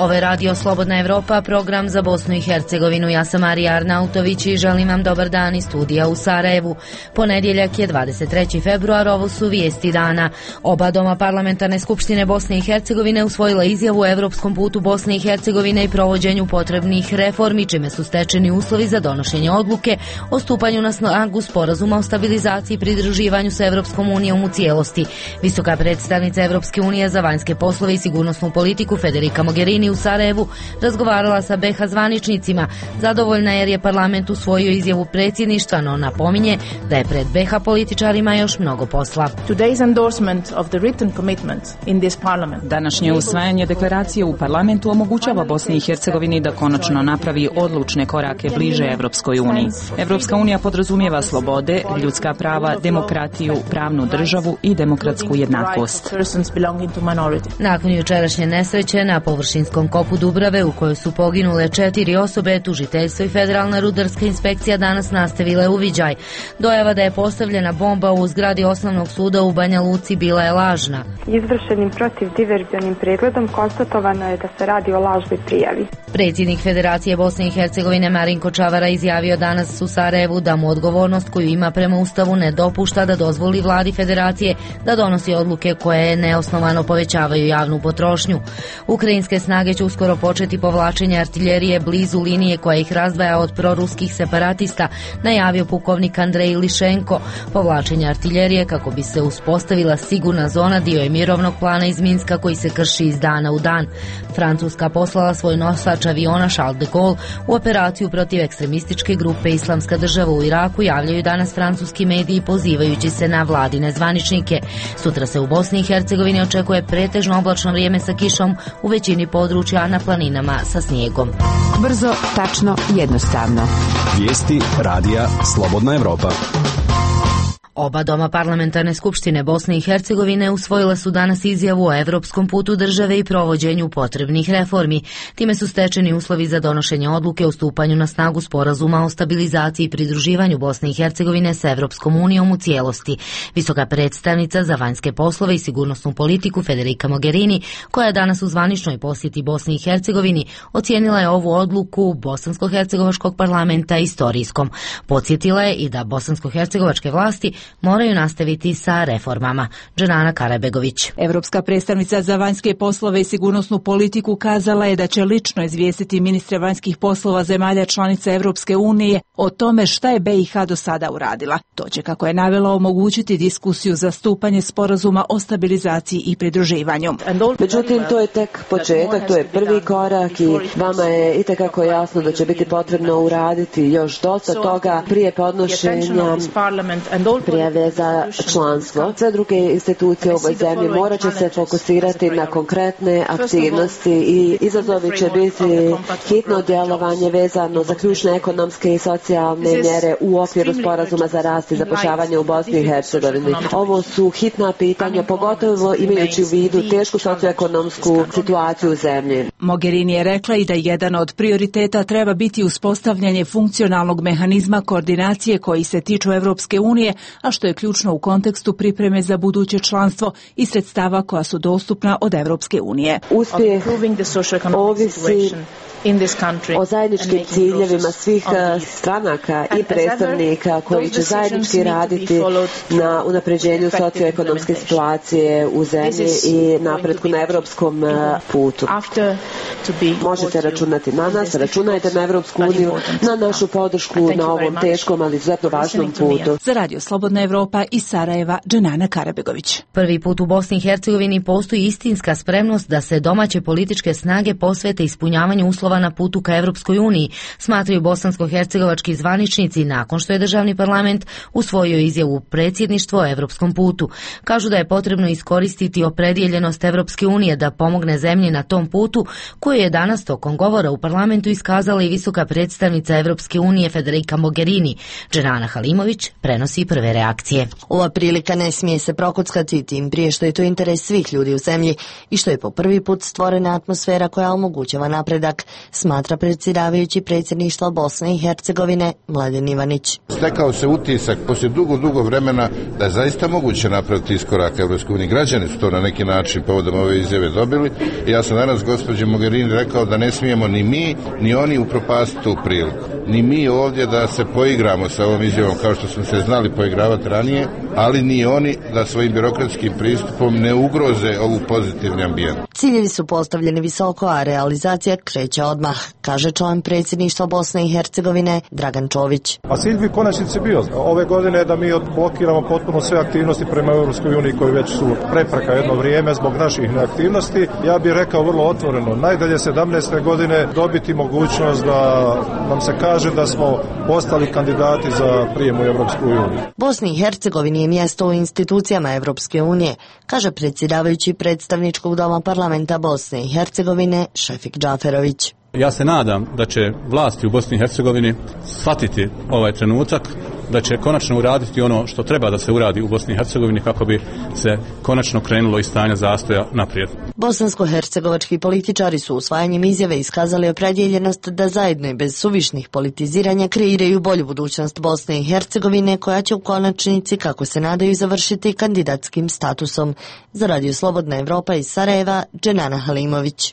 Ovo je Radio Slobodna Evropa, program za Bosnu i Hercegovinu. Ja sam Marija Arnautović i želim vam dobar dan iz studija u Sarajevu. Ponedjeljak je 23. februar, ovo su vijesti dana. Oba doma Parlamentarne skupštine Bosne i Hercegovine usvojila izjavu o evropskom putu Bosne i Hercegovine i provođenju potrebnih reformi, čime su stečeni uslovi za donošenje odluke o stupanju na snagu sporazuma o stabilizaciji i pridruživanju sa Evropskom unijom u cijelosti. Visoka predstavnica Evropske unije za vanjske poslove i sigurnosnu politiku Federica Mogherini u Sarajevu razgovarala sa BiH zvaničnicima. Zadovoljna jer je parlament usvojio izjavu predsjedništva, no napominje da je pred BiH političarima još mnogo posla. Današnje usvajanje deklaracije u parlamentu omogućava Bosni i Hercegovini da konačno napravi odlučne korake bliže Evropskoj uniji. Evropska unija podrazumijeva slobode, ljudska prava, demokratiju, pravnu državu i demokratsku jednakost. Nakon jučerašnje nesreće na površinskom kopu Dubrave u kojoj su poginule 4 osobe, tužiteljstvo i Federalna rudarska inspekcija danas nastavile uviđaj. Dojava da je postavljena bomba u zgradi osnovnog suda u Banja Luci bila je lažna. Izvršenim protivdiverzionim pregledom konstatovano je da se radi o lažnoj prijavi. Predsjednik Federacije Bosne i Hercegovine Marinko Čavara izjavio danas u Sarajevu da mu odgovornost koju ima prema Ustavu ne dopušta da dozvoli vladi Federacije da donosi odluke koje neosnovano povećavaju javnu potrošnju. Ukrajinske snage će uskoro početi povlačenje artiljerije blizu linije koja ih razdvaja od proruskih separatista, najavio pukovnik Andrej Lišenko. Povlačenje artiljerije kako bi se uspostavila sigurna zona dio je mirovnog plana iz Minska koji se krši iz dana u dan. Francuska poslala svoj nosač aviona Charles de Gaulle u operaciju protiv ekstremističke grupe Islamska država u Iraku, javljaju danas francuski mediji pozivajući se na vladine zvaničnike. Sutra se u Bosni i Hercegovini očekuje pretežno oblačno vrijeme sa kišom u većini područja, na planinama sa snijegom. Brzo, tačno, jednostavno. Vijesti radija Slobodna Evropa. Oba doma Parlamentarne skupštine Bosne i Hercegovine usvojila su danas izjavu o evropskom putu države i provođenju potrebnih reformi. Time su stečeni uslovi za donošenje odluke o stupanju na snagu sporazuma o stabilizaciji i pridruživanju Bosne i Hercegovine sa Evropskom unijom u cijelosti. Visoka predstavnica za vanjske poslove i sigurnosnu politiku Federica Mogherini, koja je danas u zvaničnoj posjeti Bosni i Hercegovini, ocijenila je ovu odluku bosansko-hercegovačkog parlamenta istorijskom. Podsjetila je i da bosansko-hercegovačke vlasti moraju nastaviti sa reformama. Dženana Karabegović. Evropska predstavnica za vanjske poslove i sigurnosnu politiku kazala je da će lično izvijestiti ministre vanjskih poslova zemalja članica Evropske unije o tome šta je BiH do sada uradila. To će, kako je navela, omogućiti diskusiju za stupanje sporazuma o stabilizaciji i pridruživanju. Međutim, to je tek početak, to je prvi korak i vama je itekako jasno da će biti potrebno uraditi još dosta toga prije podnošenja prijave za članstvo. Sve druge institucije u ovoj zemlji morat će se fokusirati na konkretne aktivnosti i izazovi će biti hitno djelovanje vezano za ključne ekonomske i socijalne mjere u okviru sporazuma za rast i zapošljavanje u Bosni i Hercegovini. Ovo su hitna pitanja, pogotovo imajući u vidu tešku socioekonomsku situaciju u zemlji. Mogherini je rekla i da jedan od prioriteta treba biti uspostavljanje funkcionalnog mehanizma koordinacije koji se tiču Evropske unije, a što je ključno u kontekstu pripreme za buduće članstvo i sredstava koja su dostupna od Evropske unije. Uspjeh ovisi o zajedničkim ciljevima svih stranaka i predstavnika koji će zajednički raditi na unapređenju socioekonomske situacije u zemlji i napretku na evropskom putu. Možete računati na nas, računajte na Evropsku uniju, na našu podršku na ovom teškom, ali izuzetno važnom putu. Za Radio Slobodna Evropa iz Sarajeva, Dženana Karabegović. Prvi put u Bosni i Hercegovini postoji istinska spremnost da se domaće političke snage posvete ispunjavanju uslova na putu ka Evropskoj uniji, smatraju bosansko-hercegovački zvaničnici nakon što je državni parlament usvojio izjavu predsjedništva o evropskom putu. Kažu da je potrebno iskoristiti opredjeljenost Evropske unije da pomogne zemlji na tom putu, koju je danas tokom govora u parlamentu iskazala i visoka predstavnica Evropske unije Federica Mogherini. Dženana Halimović prenosi prve reakcije. akcije. Ova prilika ne smije se prokockati, tim prije što je to interes svih ljudi u zemlji i što je po prvi put stvorena atmosfera koja omogućava napredak, smatra predsjedavajući predsjedništva Bosne i Hercegovine Mladen Ivanić. Stekao se utisak poslije dugo vremena da je zaista moguće napraviti iskorak Evropskoj uniji. Građani su to na neki način povodom ove izjave dobili i ja sam danas gospođi Mogherini rekao da ne smijemo ni mi ni oni upropastiti tu priliku. Ni mi ovdje da se poigramo sa ovom izjavom kao što smo se znali poigravati ranije, ali ni oni da svojim birokratskim pristupom ne ugroze ovu pozitivni ambijent. Ciljevi su postavljeni visoko, a realizacija kreće odmah, kaže član predsjedništva Bosne i Hercegovine Dragan Čović. A cilj bi konačnici bio ove godine da mi odblokiramo potpuno sve aktivnosti prema Europskoj uniji koji već su prepreka jedno vrijeme zbog naših neaktivnosti. Ja bih rekao vrlo otvoreno, najdalje 17. godine dobiti mogućnost da nam se kaže da smo postali kandidati za prijem u Europsku uniju. Bosni i Hercegovini je mjesto u institucijama Europske unije, kaže predsjedavajući predstavničkog doma parlamenta Bosne i Hercegovine Šefik Džaferović. Ja se nadam da će vlasti u Bosni i Hercegovini shvatiti ovaj trenutak, da će konačno uraditi ono što treba da se uradi u Bosni i Hercegovini kako bi se konačno krenulo iz stanja zastoja naprijed. Bosansko-hercegovački političari su usvajanjem izjave iskazali opredjeljenost da zajedno i bez suvišnih politiziranja kreiraju bolju budućnost Bosne i Hercegovine koja će u konačnici, kako se nadaju, završiti kandidatskim statusom. Za Radio Slobodna Evropa iz Sarajeva, Dženana Halimović.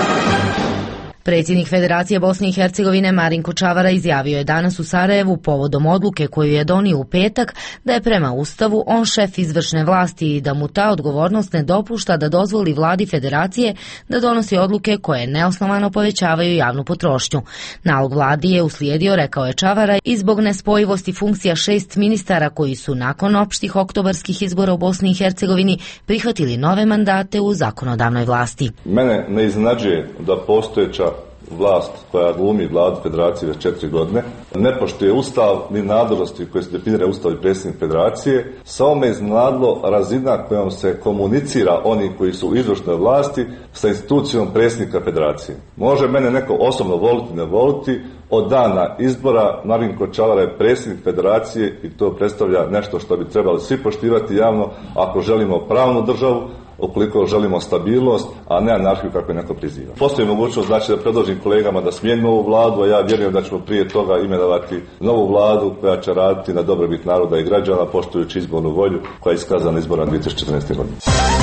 Predsjednik Federacije Bosne i Hercegovine Marinko Čavara izjavio je danas u Sarajevu povodom odluke koju je donio u petak da je prema Ustavu on šef izvršne vlasti i da mu ta odgovornost ne dopušta da dozvoli vladi Federacije da donosi odluke koje neosnovano povećavaju javnu potrošnju. Nalog vladi je uslijedio, rekao je Čavara, i zbog nespojivosti funkcija 6 ministara koji su nakon opštih oktobarskih izbora u Bosni i Hercegovini prihvatili nove mandate u zakonodavnoj vlasti. Mene ne iznenađuje da postojeća vlast koja glumi vladu Federacije već 4 godine ne poštuje Ustav ni nadležnosti koje se definira Ustav i predsjednik Federacije. Samo me iznenadilo razina kojom se komunicira oni koji su u izvršnoj vlasti sa institucijom predsjednika Federacije. Može mene neko osobno voliti, ne voliti, od dana izbora Marinko Čavara je predsjednik Federacije i to predstavlja nešto što bi trebali svi poštivati javno ako želimo pravnu državu, ukoliko želimo stabilnost, a ne anarhiju kako je neko priziva. Postoji mogućnost znači da predložim kolegama da smijenimo ovu vladu, a ja vjerujem da ćemo prije toga imenovati novu vladu koja će raditi na dobrobit naroda i građana poštujući izbornu volju koja je iskazana izborom 2014. godine.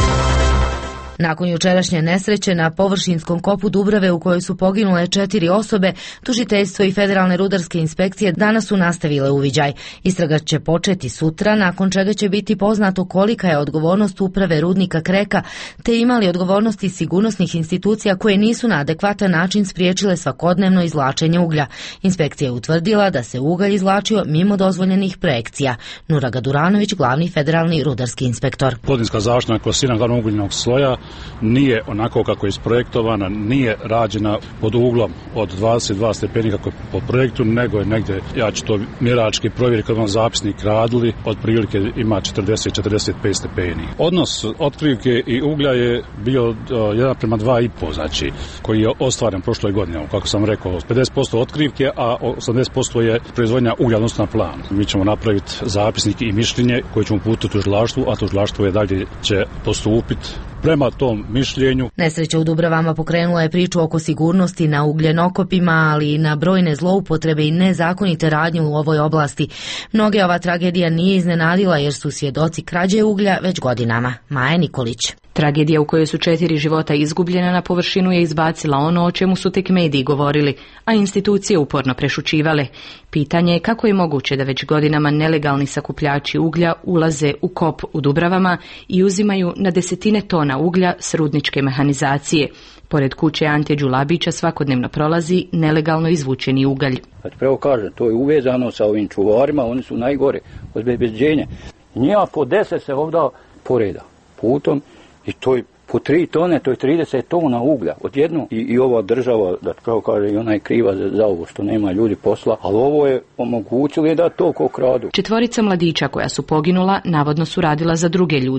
Nakon jučerašnje nesreće na površinskom kopu Dubrave u kojoj su poginule 4 osobe, tužiteljstvo i federalne rudarske inspekcije danas su nastavile uviđaj. Istraga će početi sutra, nakon čega će biti poznato kolika je odgovornost uprave rudnika Kreka, te imali odgovornosti sigurnosnih institucija koje nisu na adekvatan način spriječile svakodnevno izvlačenje uglja. Inspekcija je utvrdila da se ugalj izvlačio mimo dozvoljenih projekcija. Nuraga Duranović, glavni federalni rudarski inspektor. Podinska zaštita klasirana glavnog ugljenog sloja nije onako kako je isprojektovana, nije rađena pod uglom od 22 stepeni kako je po projektu, nego je negdje, ja ću to mjerački provjeriti kad vam zapisnik radili, otprilike ima 40-45 stepeni. Odnos otkrivke i uglja je bio 1:2,5, znači, koji je ostvaren prošloj godini, kako sam rekao, 50% otkrivke, a 80% je proizvodnja uglja odnosno na plan. Mi ćemo napraviti zapisnik i mišljenje koje ćemo uputiti tužilaštvu, a tužilaštvo je dalje će postupiti prema tom mišljenju. Nesreća u Dubravama pokrenula je priču oko sigurnosti na ugljenokopima, ali i na brojne zloupotrebe i nezakonite radnje u ovoj oblasti. Mnoge ova tragedija nije iznenadila jer su svjedoci krađe uglja već godinama. Maja Nikolić. Tragedija u kojoj su 4 života izgubljena na površinu je izbacila ono o čemu su tek mediji govorili, a institucije uporno prešućivale. Pitanje je kako je moguće da već godinama nelegalni sakupljači uglja ulaze u kop u Dubravama i uzimaju na desetine tona uglja s rudničke mehanizacije. Pored kuće Ante Đulabića svakodnevno prolazi nelegalno izvučeni ugalj. Pravo kaže, to je uvezano sa ovim čuvarima, oni su najgore od bezbeđenja. Njima po 10 se ovdje poreda putom i to je po 3 tone, to je 30 tona uglja odjedno. I ova država, da pravo kaže, i ona je kriva za ovo što nema ljudi posla, ali ovo je omogućilo da to ko kradu. 4 mladića koja su poginula navodno su radila za druge ljude,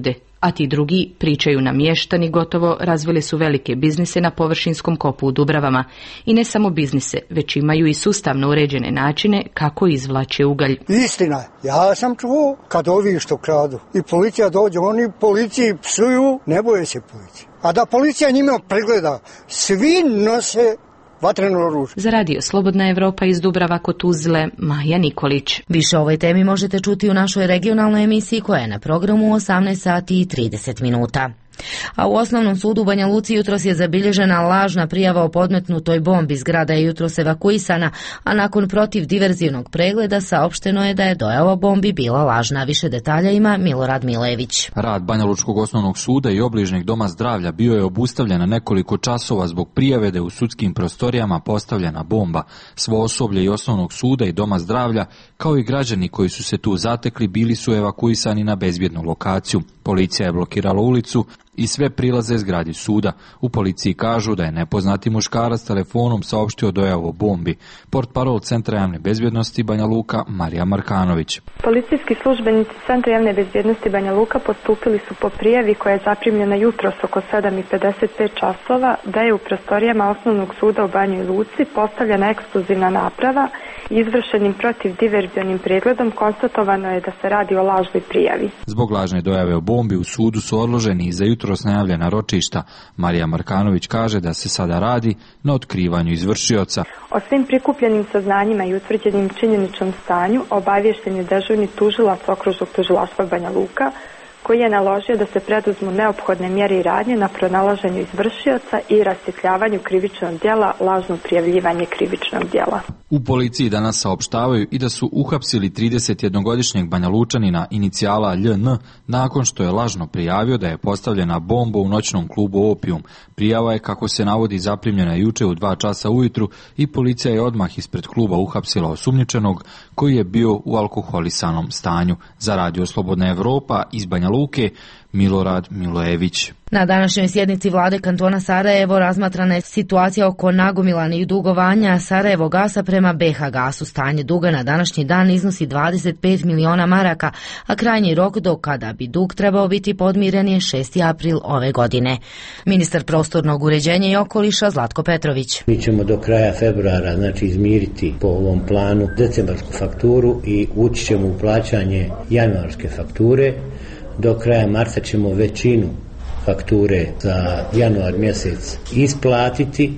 a ti drugi, pričaju namještani, gotovo razvili su velike biznise na površinskom kopu u Dubravama. I ne samo biznise, već imaju i sustavno uređene načine kako izvlače ugalj. Istina, ja sam čuo kad ovi što kradu i policija dođe, oni policiji psuju, ne boje se policije. A da policija njima pregleda, svi nose vatreno oružje. Za radio Slobodna Evropa iz Dubrava kod Tuzle, Maja Nikolić. Više o ovoj temi možete čuti u našoj regionalnoj emisiji koja je na programu 18 sati i 30 minuta. A u Osnovnom sudu u Banja Luci jutros je zabilježena lažna prijava o podmetnutoj bombi. Zgrada je jutros evakuisana, a nakon protivdiverzivnog pregleda saopšteno je da je dojava bombi bila lažna. Više detalja ima Milorad Milević. Rad Banja Lučkog osnovnog suda i obližnjeg doma zdravlja bio je obustavljen na nekoliko časova zbog prijave da je u sudskim prostorijama postavljena bomba. Svo osoblje i osnovnog suda i doma zdravlja, kao i građani koji su se tu zatekli, bili su evakuisani na bezbjednu lokaciju. Policija je blokirala ulicu i sve prilaze zgradi suda. U policiji kažu da je nepoznati muškarac telefonom saopštio dojavu o bombi. Portparol Centra javne bezbjednosti Banja Luka Marija Markanović. Policijski službenici Centra javne bezbjednosti Banja Luka postupili su po prijavi koja je zaprimljena jutros oko 7:55 časova da je u prostorijama Osnovnog suda u Banjoj Luci postavljena eksplozivna naprava i izvršenim protivdiverzionim pregledom konstatovano je da se radi o lažnoj prijavi. Zbog lažne dojave o bombi u sudu su odloženi i za jutros najavljena ročišta. Marija Markanović kaže da se sada radi na otkrivanju izvršioca. O svim prikupljenim saznanjima i utvrđenim činjeničnom stanju obaviješten je dežurni tužilac okružnog tužilaštva Banja Luka, koji je naložio da se preduzmu neophodne mjere i radnje na pronalaženju izvršioca i rasvjetljavanju krivičnog djela, lažno prijavljivanje krivičnog djela. U policiji danas saopštavaju i da su uhapsili 31-godišnjeg Banja Lučanina inicijala LN nakon što je lažno prijavio da je postavljena bomba u noćnom klubu Opium. Prijava je, kako se navodi, zaprimljena juče u 2 časa ujutru i policija je odmah ispred kluba uhapsila osumnjičenog koji je bio u alkoholisanom stanju. Za radio Slobodna Evropa iz Banja Luke, Milorad Milojević. Na današnjoj sjednici vlade kantona Sarajevo razmatrana je situacija oko nagomilanih dugovanja Sarajevo Gasa prema BH Gasu. Stanje duga na današnji dan iznosi 25 miliona maraka, a krajnji rok do kada bi dug trebao biti podmiren je 6. april ove godine. Ministar prostornog uređenja i okoliša Zlatko Petrović. Mi ćemo do kraja februara izmiriti po ovom planu decembarsku fakturu i ući ćemo u plaćanje januarske fakture. Do kraja marta ćemo većinu fakture za januar mjesec isplatiti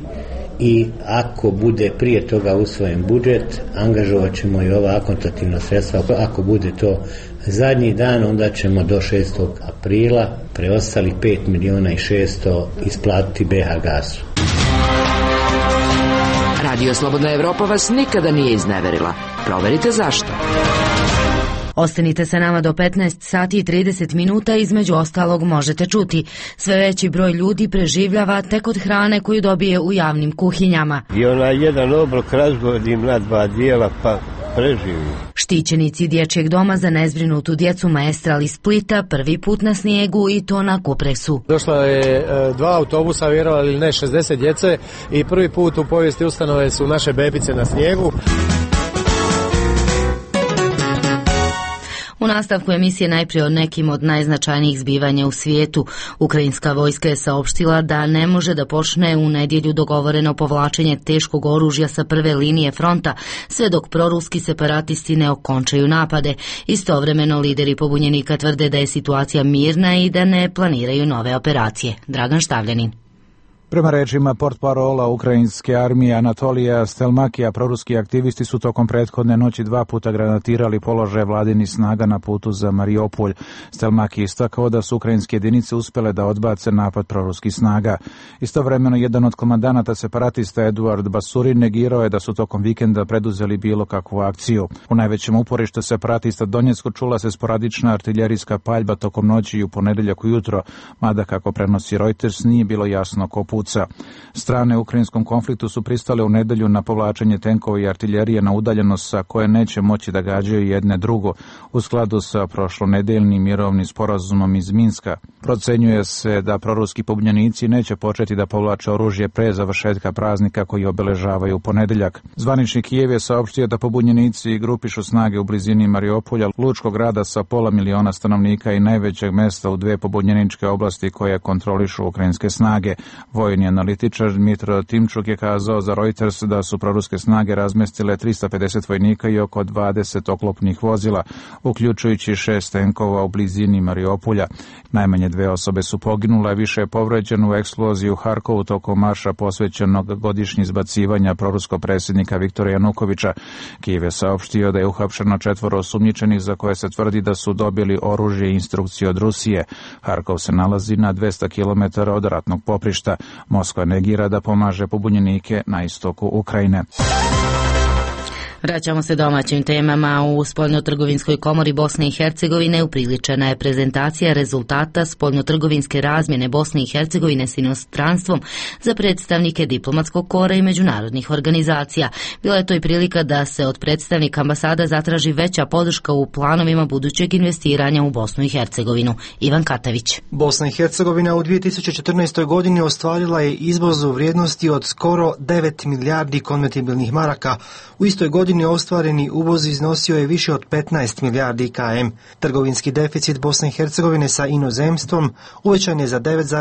i ako bude prije toga usvojen budžet, angažovat ćemo i ova akontativna sredstva. Ako bude to zadnji dan, onda ćemo do 6. aprila preostali 5 miliona i 600 isplatiti BH Gasu. Radio Slobodna Evropa vas nikada nije izneverila. Proverite zašto. Ostanite sa nama do 15 sati i 30 minuta, između ostalog možete čuti. Sve veći broj ljudi preživljava tek od hrane koju dobije u javnim kuhinjama. I onaj jedan obrok razgodim na 2 dijela pa preživi. Štićenici dječjeg doma za nezbrinutu djecu Maestral iz Splita prvi put na snijegu i to na Kupresu. Došlo je 2 autobusa, vjerovali ili ne, 60 djece i prvi put u povijesti ustanove su naše bebice na snijegu. U nastavku emisije najprije o nekim od najznačajnijih zbivanja u svijetu. Ukrajinska vojska je saopštila da ne može da počne u nedjelju dogovoreno povlačenje teškog oružja sa prve linije fronta, sve dok proruski separatisti ne okončaju napade. Istovremeno lideri pobunjenika tvrde da je situacija mirna i da ne planiraju nove operacije. Dragan Štavljanin. Prema rečima portparola ukrajinske armije Anatolija Stelmakija, proruski aktivisti su tokom prethodne noći 2 puta granatirali položaje vladinih snaga na putu za Mariupolj. Stelmaki istakao da su ukrajinske jedinice uspjele da odbace napad proruskih snaga. Istovremeno, jedan od komandanata separatista Eduard Basurin negirao je da su tokom vikenda preduzeli bilo kakvu akciju. U najvećem uporištu separatista Donjecko čula se sporadična artiljerijska paljba tokom noći i u ponedjeljak ujutro, mada, kako prenosi Reuters, nije bilo jasno ko puca. Strane u ukrajinskom konfliktu su pristale u nedelju na povlačenje tenkova i artiljerije na udaljenost sa koje neće moći da gađaju jedne drugo, u skladu sa prošlonedeljnim mirovnim sporazumom iz Minska. Procenjuje se da proruski pobunjenici neće početi da povlače oružje pre završetka praznika koji obeležavaju u ponedeljak. Zvanični Kijev je saopštio da pobunjenici grupišu snage u blizini Mariupolja, lučkog grada sa 500.000 stanovnika i najvećeg mesta u dve pobunjeničke oblasti koje kontrolišu ukrajinske snage. Vojni analitičar Dmitro Timčuk je kazao za Reuters da su proruske snage razmestile 350 vojnika i oko 20 oklopnih vozila, uključujući 6 tenkova u blizini Mariupolja. Najmanje 2 osobe su poginule, a više je povređeno u eksploziji u Harkovu tokom marša posvećenog godišnji izbacivanja proruskog predsjednika Viktora Janukovića. Kijev je saopštio da je uhapšeno 4 osumnjičenih za koje se tvrdi da su dobili oružje i instrukcije od Rusije. Harkov se nalazi na 200 km od ratnog poprišta. Moskva negira da pomaže pobunjenike na istoku Ukrajine. Vraćamo se domaćim temama. U Spoljnotrgovinskoj komori Bosne i Hercegovine upriličena je prezentacija rezultata spoljnotrgovinske razmjene Bosne i Hercegovine s inostranstvom za predstavnike diplomatskog kora i međunarodnih organizacija. Bila je to i prilika da se od predstavnika ambasada zatraži veća podrška u planovima budućeg investiranja u Bosnu i Hercegovinu. Ivan Katavić. Bosna i Hercegovina u 2014. godini ostvarila je izvoz u vrijednosti od skoro 9 milijardi konvertibilnih maraka. U istoj godini ostvareni uvoz iznosio je više od 15 milijardi km. Trgovinski deficit Bosne i Hercegovine sa inozemstvom uvećan je za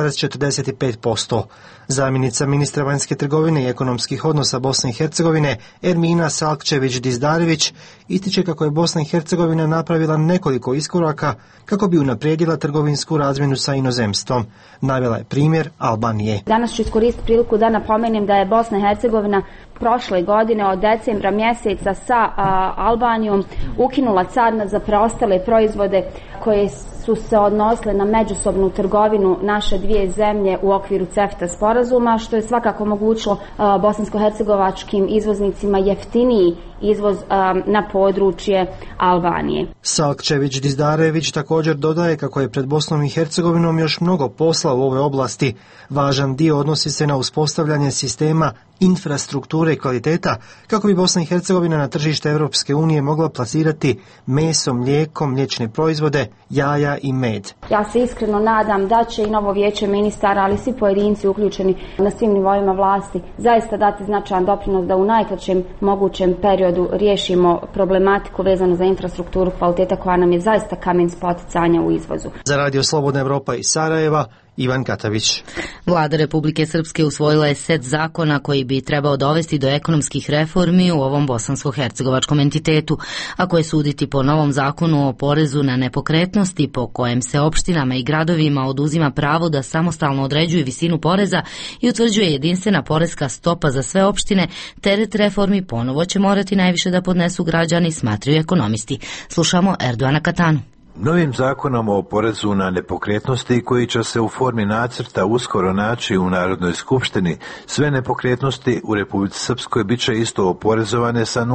9,45%. Zamjenica ministra vanjske trgovine i ekonomskih odnosa Bosne i Hercegovine Ermina Salkčević-Dizdarević ističe kako je Bosna i Hercegovina napravila nekoliko iskoraka kako bi unaprijedila trgovinsku razmjenu sa inozemstvom. Navela je primjer Albanije. Danas ću iskoristiti priliku da napomenem da je Bosna i Hercegovina prošle godine od decembra mjeseca sa Albanijom ukinula carina za preostale proizvode koje su se odnosile na međusobnu trgovinu naše dvije zemlje u okviru CEFTA sporazuma, što je svakako omogućilo bosansko-hercegovačkim izvoznicima jeftiniji izvoz na područje Albanije. Salkčević-Dizdarević također dodaje kako je pred Bosnom i Hercegovinom još mnogo posla u ovoj oblasti. Važan dio odnosi se na uspostavljanje sistema infrastrukture i kvaliteta kako bi Bosna i Hercegovina na tržište Europske unije mogla plasirati meso, mlijeko, mliječne proizvode, jaja i med. Ja se iskreno nadam da će i novo vijeće ministara, ali svi pojedinci uključeni na svim nivoima vlasti zaista dati značajan doprinos da u najkraćem mogućem periodu riješimo problematiku vezanu za infrastrukturu kvaliteta koja nam je zaista kamen spoticanja u izvozu. Za Radio Slobodna Evropa iz Sarajeva, Ivan Katavić. Vlada Republike Srpske usvojila je set zakona koji bi trebao dovesti do ekonomskih reformi u ovom bosansko-hercegovačkom entitetu, a koje suditi po novom zakonu o porezu na nepokretnosti po kojem se opštinama i gradovima oduzima pravo da samostalno određuju visinu poreza i utvrđuje jedinstvena poreska stopa za sve opštine. Teret reformi ponovo će morati najviše da podnesu građani, smatraju ekonomisti. Slušamo Erdoana Katanu. Novim zakonom o porezu na nepokretnosti koji će se u formi nacrta uskoro naći u Narodnoj skupštini, sve nepokretnosti u Republici Srpskoj bit će isto oporezovane sa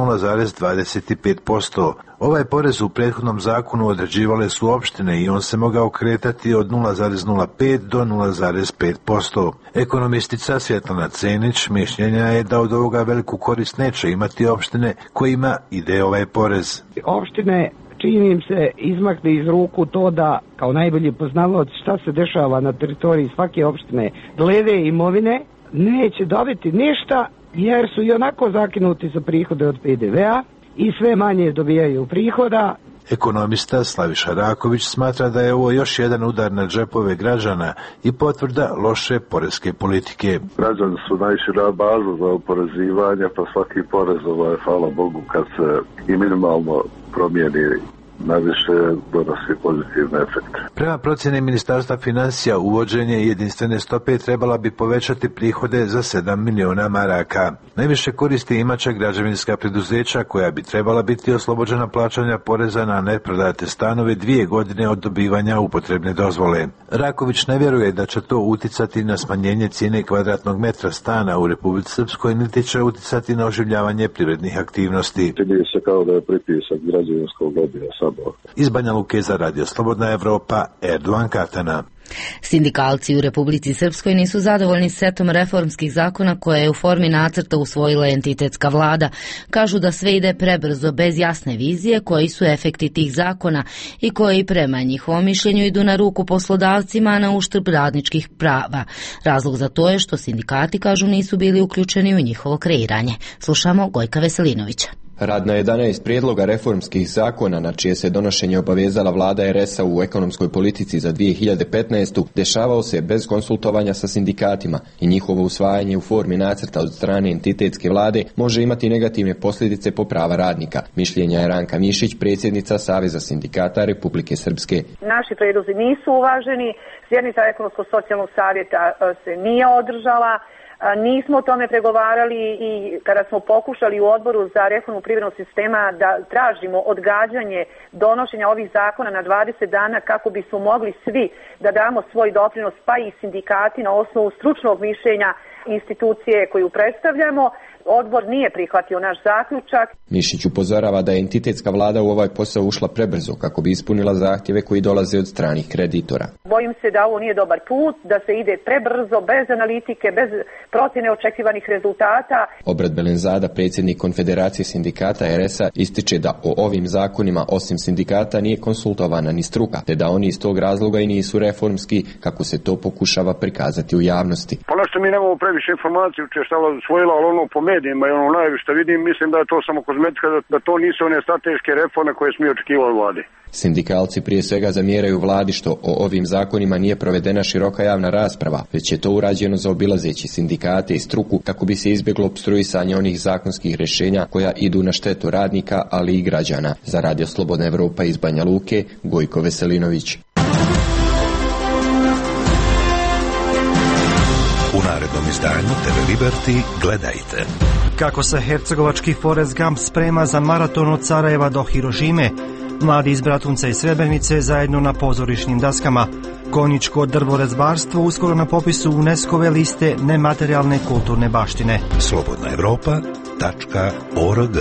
0,25%. Ovaj porez u prethodnom zakonu određivale su opštine i on se mogao kretati od 0,05 do 0,5%. Ekonomistica Svjetlana Cenić mišljenja je da od ovoga veliku korist neće imati opštine kojima ide ovaj porez. Opštine čini im se izmakne iz ruku to da kao najbolji poznavaoc šta se dešava na teritoriji svake opštine glede imovine neće dobiti ništa jer su i onako zakinuti za prihode od PDV-a i sve manje dobijaju prihoda. Ekonomista Slaviša Raković smatra da je ovo još jedan udar na džepove građana i potvrda loše poreske politike. Građani su naišli na bazu za oporezivanje, pa svaki porez, hvala Bogu, kad se i minimalno promijeni, najviše donosi pozitivne efekte. Prema procjeni Ministarstva financija, uvođenje jedinstvene stope trebala bi povećati prihode za 7 miliona maraka. Najviše koristi imaće građevinska preduzeća koja bi trebala biti oslobođena plaćanja poreza na neprodate stanove 2 godine od dobivanja upotrebne dozvole. Raković ne vjeruje da će to uticati na smanjenje cijene kvadratnog metra stana u Republici Srpskoj, niti će uticati na oživljavanje privrednih aktivnosti. Čini se kao da je pritisak građevinskog lobija. Iz Banja Luke za Radio Slobodna Evropa, Erdoan Katana. Sindikalci u Republici Srpskoj nisu zadovoljni setom reformskih zakona koje je u formi nacrta usvojila entitetska vlada. Kažu da sve ide prebrzo bez jasne vizije koji su efekti tih zakona i koji prema njihovom mišljenju idu na ruku poslodavcima na uštrb radničkih prava. Razlog za to je što sindikati, kažu, nisu bili uključeni u njihovo kreiranje. Slušamo Gojka Veselinovića. Rad na 11 prijedloga reformskih zakona na čije se donošenje obavezala vlada RS-a u ekonomskoj politici za 2015. dešavao se bez konsultovanja sa sindikatima i njihovo usvajanje u formi nacrta od strane entitetske vlade može imati negativne posljedice po prava radnika. Mišljenja je Ranka Mišić, predsjednica Saveza sindikata Republike Srpske. Naši prijedlozi nisu uvaženi, sjednica ekonomsko-socijalnog savjeta se nije održala. Nismo o tome pregovarali i kada smo pokušali u odboru za reformu privrednog sistema da tražimo odgađanje donošenja ovih zakona na 20 dana kako bismo mogli svi da damo svoj doprinos, pa i sindikati na osnovu stručnog mišljenja institucije koju predstavljamo, odbor nije prihvatio naš zaključak. Mišić upozorava da je entitetska vlada u ovaj posao ušla prebrzo kako bi ispunila zahtjeve koji dolaze od stranih kreditora. Bojim se da ovo nije dobar put, da se ide prebrzo, bez analitike, bez procjene očekivanih rezultata. Obrat Belenzada, predsjednik Konfederacije sindikata RS-a, ističe da o ovim zakonima osim sindikata nije konsultovana ni struka, te da oni iz tog razloga i nisu reformski kako se to pokušava prikazati u javnosti. Pošto mi nemamo previše informacije učestalo usvojila, ali ono po medijima i ono najviše što vidim, mislim da je to samo kozmetika, da to nisu one strateške reforme koje smo očekivali vlade. Sindikalci prije svega zamjeraju vladi što o ovim zakonima nije provedena široka javna rasprava, već je to urađeno zaobilazeći sindikate i struku kako bi se izbjeglo opstruisanje onih zakonskih rješenja koja idu na štetu radnika, ali i građana. Za Radio Slobodna Evropa iz Banja Luke, Gojko Veselinović. U narednom izdanju TV Liberty gledajte. Kako se hercegovački Forrest Gump sprema za maraton od Sarajeva do Hirošime, mladi iz Bratunca i Srebrenice zajedno na pozorišnim daskama. Konjičko drvorezbarstvo uskoro na popisu UNESCO-ve liste nematerijalne kulturne baštine. slobodnaevropa.org.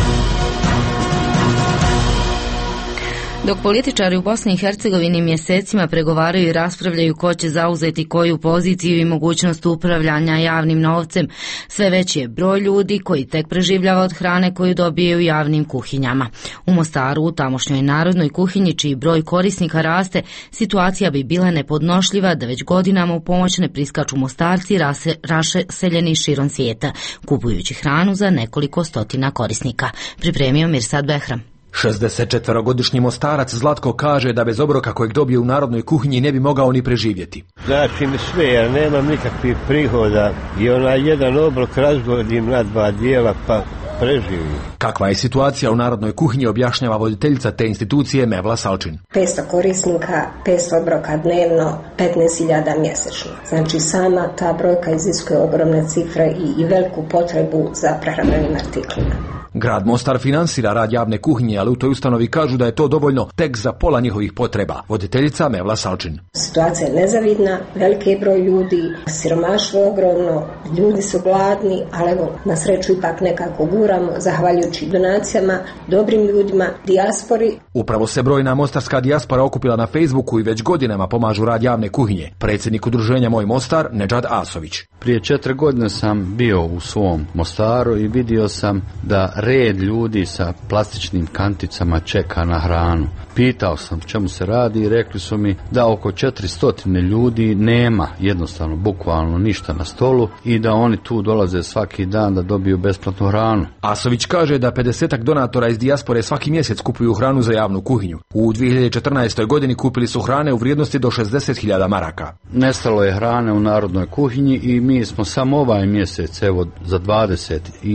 Dok političari u Bosni i Hercegovini mjesecima pregovaraju i raspravljaju ko će zauzeti koju poziciju i mogućnost upravljanja javnim novcem, sve veći je broj ljudi koji tek preživljava od hrane koju dobijaju u javnim kuhinjama. U Mostaru, u tamošnjoj narodnoj kuhinji, čiji broj korisnika raste, situacija bi bila nepodnošljiva da već godinama u pomoć ne priskaču Mostarci raseljeni širom svijeta, kupujući hranu za nekoliko stotina korisnika. Pripremio Mirsad Behram. 64-godišnji Mostarac Zlatko kaže da bez obroka kojeg dobije u narodnoj kuhinji ne bi mogao ni preživjeti. Znači mi sve, jer nemam nikakvih prihoda i onaj jedan obrok razgodim na 2 dijela pa preživim. Kakva je situacija u narodnoj kuhinji objašnjava voditeljica te institucije Mevla Salčin. 500 korisnika, 500 obroka dnevno, 15.000 mjesečno. Znači sama ta brojka iziskuje ogromne cifre i veliku potrebu za prehrambenim artiklima. Grad Mostar finansira rad javne kuhinje, ali u toj ustanovi kažu da je to dovoljno tek za pola njihovih potreba. Voditeljica Mevla Salčin. Situacija je nezavidna, veliki broj ljudi, siromaštvo je ogromno, ljudi su gladni, ali evo, na sreću ipak nekako guramo, zahvaljujući donacijama, dobrim ljudima, dijaspori. Upravo se brojna mostarska dijaspora okupila na Facebooku i već godinama pomažu rad javne kuhinje. Predsjednik udruženja Moj Mostar, Nedžad Asović. Prije 4 godine sam bio u svom Mostaru i vidio sam da red ljudi sa plastičnim kanticama čeka na hranu. Pitao sam čemu se radi i rekli su mi da oko 400 ljudi nema jednostavno, bukvalno ništa na stolu i da oni tu dolaze svaki dan da dobiju besplatnu hranu. Asović kaže da 50 donatora iz dijaspore svaki mjesec kupuju hranu za javnu kuhinju. U 2014. godini kupili su hrane u vrijednosti do 60.000 maraka. Nestalo je hrane u narodnoj kuhinji i mi smo samo ovaj mjesec, evo za 21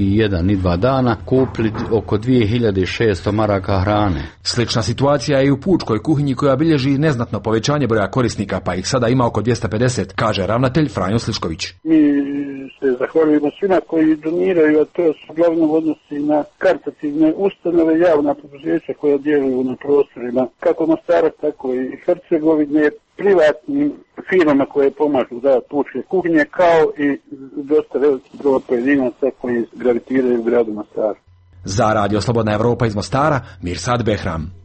i 2 dana, kupili oko 2600 maraka hrane. Slična situacija je i u pučkoj kuhinji koja bilježi neznatno povećanje broja korisnika, pa ih sada ima oko 250, kaže ravnatelj Franjo Slišković. Mi se zahvaljujemo svima koji doniraju, a to se uglavnom odnosi na karitativne ustanove, javna poduzeća koja djeluju na prostorima kako Mostara, tako i Hercegovine, privatnim firmama koje pomažu za pučke kuhinje, kao i dosta veliki broj pojedinaca koji gravitiraju u gradu Mostaru. Za Radio Slobodna Evropa iz Mostara, Mirsad Behram.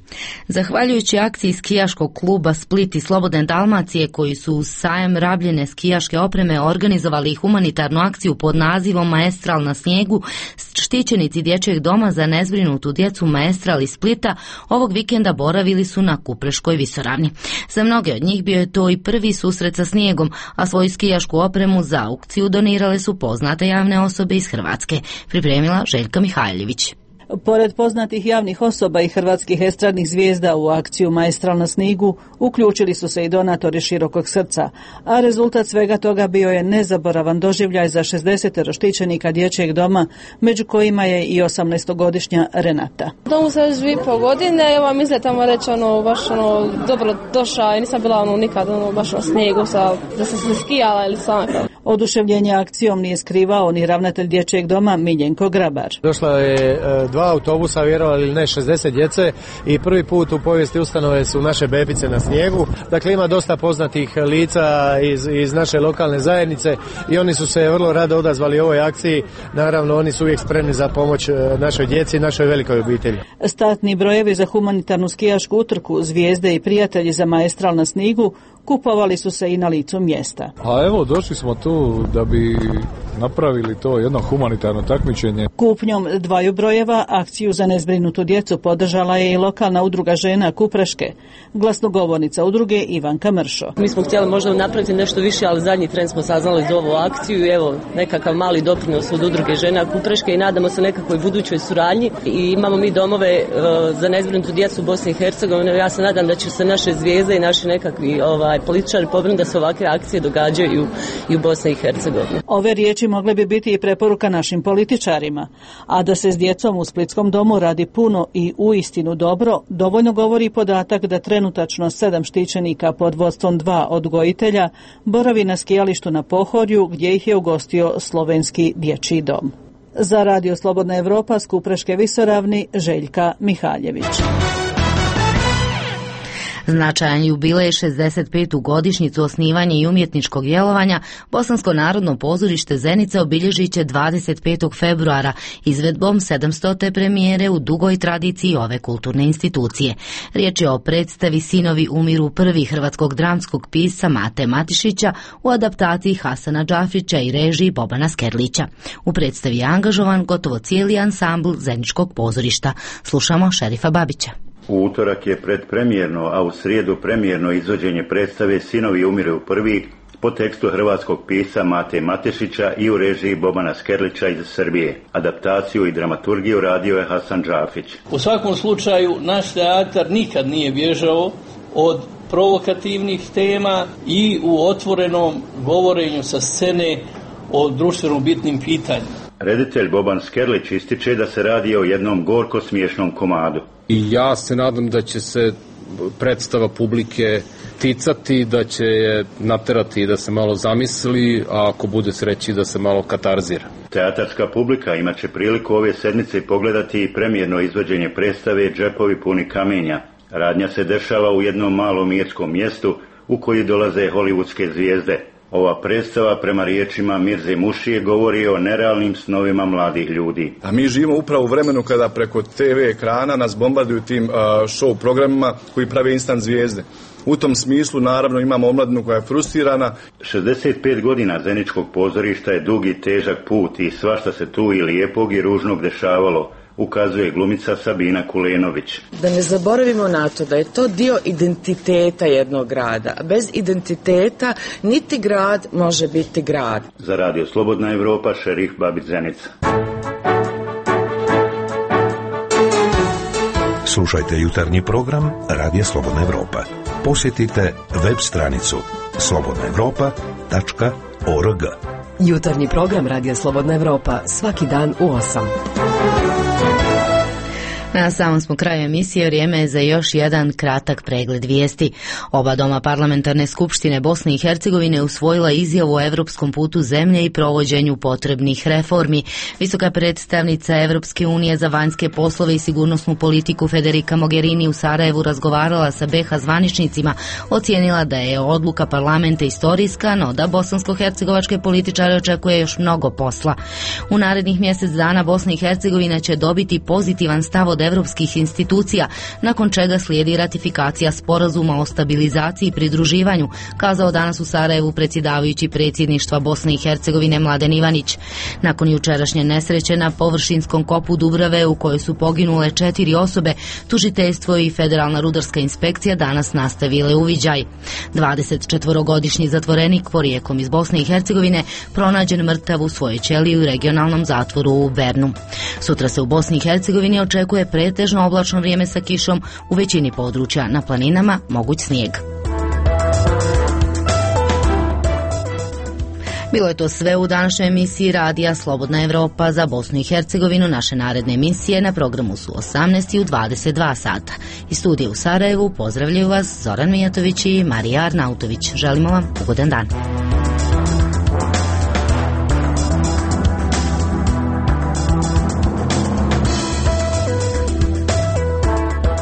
Zahvaljujući akciji skijaškog kluba Split i Slobodne Dalmacije koji su uz sajam rabljene skijaške opreme organizovali humanitarnu akciju pod nazivom Maestral na snijegu, štićenici dječjeg doma za nezbrinutu djecu Maestral iz Splita ovog vikenda boravili su na Kupreškoj visoravni. Za mnoge od njih bio je to i prvi susret sa snijegom, a svoju skijašku opremu za aukciju donirale su poznate javne osobe iz Hrvatske, pripremila Željka Mihajljević. Pored poznatih javnih osoba i hrvatskih estradnih zvijezda u akciju Maestral na snigu uključili su se i donatori širokog srca, a rezultat svega toga bio je nezaboravan doživljaj za 60 štićenika dječjeg doma, među kojima je i 18-godišnja Renata. Domu se živi po godine, evo mi se tamo reći baš dobro došla i nisam bila nikad baš na snijegu da sam se skijala ili sama. Oduševljenje akcijom nije skrivao ni ravnatelj dječjeg doma Miljenko Grabar. Došla je 2 autobusa, vjerovali ili ne, 60 djece i prvi put u povijesti ustanove su naše bebice na snijegu. Dakle, ima dosta poznatih lica iz naše lokalne zajednice i oni su se vrlo rado odazvali ovoj akciji. Naravno, oni su uvijek spremni za pomoć našoj djeci i našoj velikoj obitelji. Statni brojevi za humanitarnu skijašku utrku, zvijezde i prijatelji za Maestral na snigu kupovali su se i na licu mjesta. A evo, došli smo tu da bi napravili to jedno humanitarno takmičenje. Kupnjom 2 brojeva akciju za nezbrinutu djecu podržala je i lokalna udruga žena Kupreške. Glasnogovornica udruge Ivanka Mršo. Mi smo htjeli možda napraviti nešto više, ali zadnji tren smo saznali za ovu akciju i evo nekakav mali doprinos od udruge žena Kupreške i nadamo se nekakvoj budućoj suradnji. I imamo mi domove za nezbrinutu djecu u Bosni i Hercegovini. Ja se nadam da će se naše zvijezde i naši nekakvi političari pobrinuti da se ovakve akcije događaju i u Bosni i Hercegovini. Ove riječi mogle bi biti i preporuka našim političarima, a da se s djecom u Splitskom domu radi puno i uistinu dobro, dovoljno govori podatak da trenutačno 7 štićenika pod vodstvom 2 odgojitelja boravi na skijalištu na Pohorju gdje ih je ugostio slovenski dječji dom. Za Radio Slobodna Evropa s Kupreške visoravni Željka Mihaljević. Značajan jubilej 65. godišnjicu osnivanja i umjetničkog djelovanja Bosansko narodno pozorište Zenica obilježit će 25. februara izvedbom 700. premijere u dugoj tradiciji ove kulturne institucije. Riječ je o predstavi Sinovi umiru prvi hrvatskog dramskog pisca Mate Matišića u adaptaciji Hasana Džafića i režiji Bobana Skerlića. U predstavi je angažovan gotovo cijeli ansambl Zeničkog pozorišta. Slušamo Šerifa Babića. U utorak je predpremjerno, a u srijedu premijerno izvođenje predstave Sinovi umiru prvi po tekstu hrvatskog pisca Mate Matešića i u režiji Bobana Skerlića iz Srbije. Adaptaciju i dramaturgiju radio je Hasan Džafić. U svakom slučaju naš teatar nikad nije bježao od provokativnih tema i u otvorenom govorenju sa scene o društveno bitnim pitanjima. Reditelj Boban Skerlić ističe da se radi o jednom gorko smiješnom komadu. I ja se nadam da će se predstava publike ticati, da će je naterati da se malo zamisli, a ako bude sreći da se malo katarzira. Teatarska publika imat će priliku ove sedmice pogledati i premijerno izvođenje predstave Džepovi puni kamenja. Radnja se dešava u jednom malom irskom mjestu u koji dolaze hollywoodske zvijezde. Ova predstava prema riječima Mirze Mušije govori o nerealnim snovima mladih ljudi. A mi živimo upravo u vremenu kada preko TV ekrana nas bombarduju tim show programima koji prave instant zvijezde. U tom smislu naravno imamo omladinu koja je frustrirana. 65 godina Zeničkog pozorišta je dug i težak put i svašta se tu i lijepog i ružnog dešavalo, ukazuje glumica Sabina Kulenović. Da ne zaboravimo na to da je to dio identiteta jednog grada. Bez identiteta niti grad može biti grad. Za Radio Slobodna Evropa, Šerif Babić, Zenica. Slušajte jutarnji program Radija Slobodna Evropa. Posjetite web stranicu slobodnaevropa.org. Jutarnji program Radija Slobodna Evropa svaki dan u 8. Na samom smo kraju emisije, vrijeme je za još jedan kratak pregled vijesti. Oba doma parlamentarne skupštine Bosne i Hercegovine usvojila izjavu o evropskom putu zemlje i provođenju potrebnih reformi. Visoka predstavnica Evropske unije za vanjske poslove i sigurnosnu politiku Federica Mogherini u Sarajevu razgovarala sa BiH zvaničnicima, ocijenila da je odluka parlamenta istorijska, no da bosansko-hercegovačke političare očekuje još mnogo posla. U narednih mjesec dana Bosna i Hercegovina će dobiti pozitivan stav od evropskih institucija, nakon čega slijedi ratifikacija sporazuma o stabilizaciji i pridruživanju, kazao danas u Sarajevu predsjedavajući predsjedništva Bosne i Hercegovine Mladen Ivanić. Nakon jučerašnje nesreće na površinskom kopu Dubrave u kojoj su poginule 4 osobe, tužiteljstvo i Federalna rudarska inspekcija danas nastavile uviđaj. 24-godišnji zatvorenik porijeklom iz Bosne i Hercegovine pronađen mrtav u svojoj ćeliji u regionalnom zatvoru u Bernu. Sutra se u Bosni i Hercegovini očekuje pretežno oblačno vrijeme sa kišom, u većini područja, na planinama moguć snijeg. Bilo je to sve u današnjoj emisiji radija Slobodna Evropa za Bosnu i Hercegovinu. Naše naredne emisije na programu su 18 i u 22 sata. Iz studija u Sarajevu pozdravljaju vas Zoran Mijatović i Marija Arnautović. Želimo vam ugodan dan.